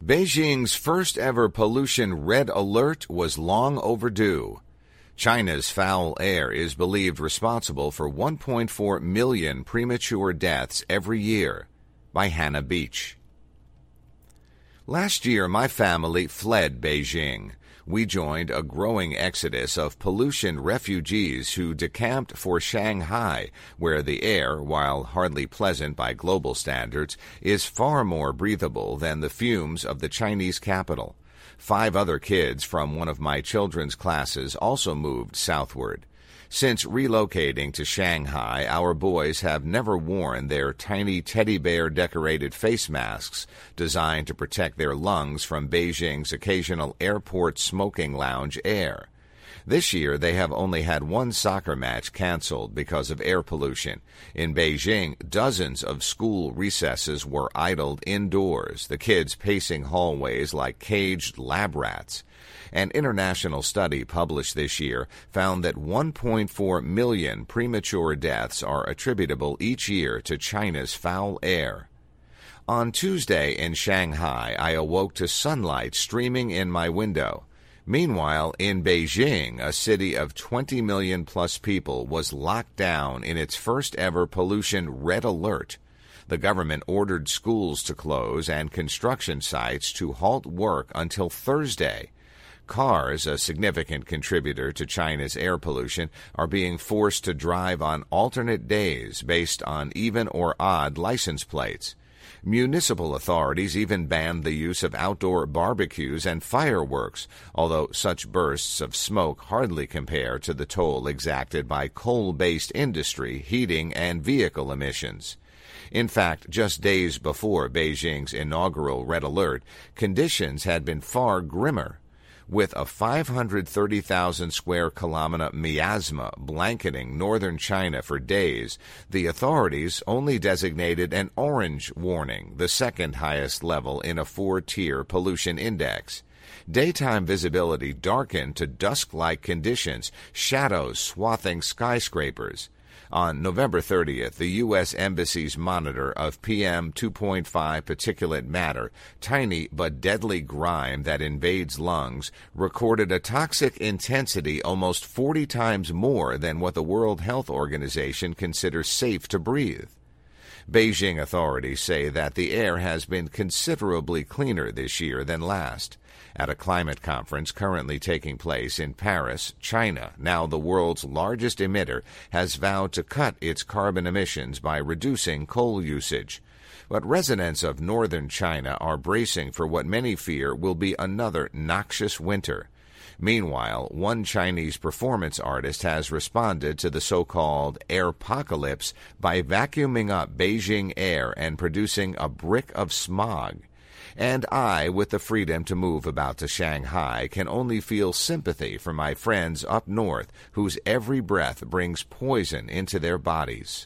Beijing's first ever pollution red alert was long overdue. China's foul air is believed responsible for 1.4 million premature deaths every year. By Hannah Beach. Last year, my family fled Beijing. We joined a growing exodus of pollution refugees who decamped for Shanghai, where the air, while hardly pleasant by global standards, is far more breathable than the fumes of the Chinese capital. 5 other kids from one of my children's classes also moved southward. Since relocating to Shanghai, our boys have never worn their tiny teddy bear-decorated face masks designed to protect their lungs from Beijing's occasional airport smoking lounge air. This year, they have only had one soccer match canceled because of air pollution. In Beijing, dozens of school recesses were idled indoors, the kids pacing hallways like caged lab rats. An international study published this year found that 1.4 million premature deaths are attributable each year to China's foul air. On Tuesday in Shanghai, I awoke to sunlight streaming in my window. Meanwhile, in Beijing, a city of 20 million plus people was locked down in its first ever pollution red alert. The government ordered schools to close and construction sites to halt work until Thursday. Cars, a significant contributor to China's air pollution, are being forced to drive on alternate days based on even or odd license plates. Municipal authorities even banned the use of outdoor barbecues and fireworks, although such bursts of smoke hardly compare to the toll exacted by coal-based industry, heating, and vehicle emissions. In fact, just days before Beijing's inaugural red alert, conditions had been far grimmer. With a 530,000 square kilometer miasma blanketing northern China for days, the authorities only designated an orange warning, the second highest level in a 4-tier pollution index. Daytime visibility darkened to dusk-like conditions, shadows swathing skyscrapers. On November 30th, the U.S. Embassy's monitor of PM 2.5 particulate matter, tiny but deadly grime that invades lungs, recorded a toxic intensity almost 40 times more than what the World Health Organization considers safe to breathe. Beijing authorities say that the air has been considerably cleaner this year than last. At a climate conference currently taking place in Paris, China, now the world's largest emitter, has vowed to cut its carbon emissions by reducing coal usage. But residents of northern China are bracing for what many fear will be another noxious winter. Meanwhile, one Chinese performance artist has responded to the so-called airpocalypse by vacuuming up Beijing air and producing a brick of smog. And I, with the freedom to move about to Shanghai, can only feel sympathy for my friends up north whose every breath brings poison into their bodies.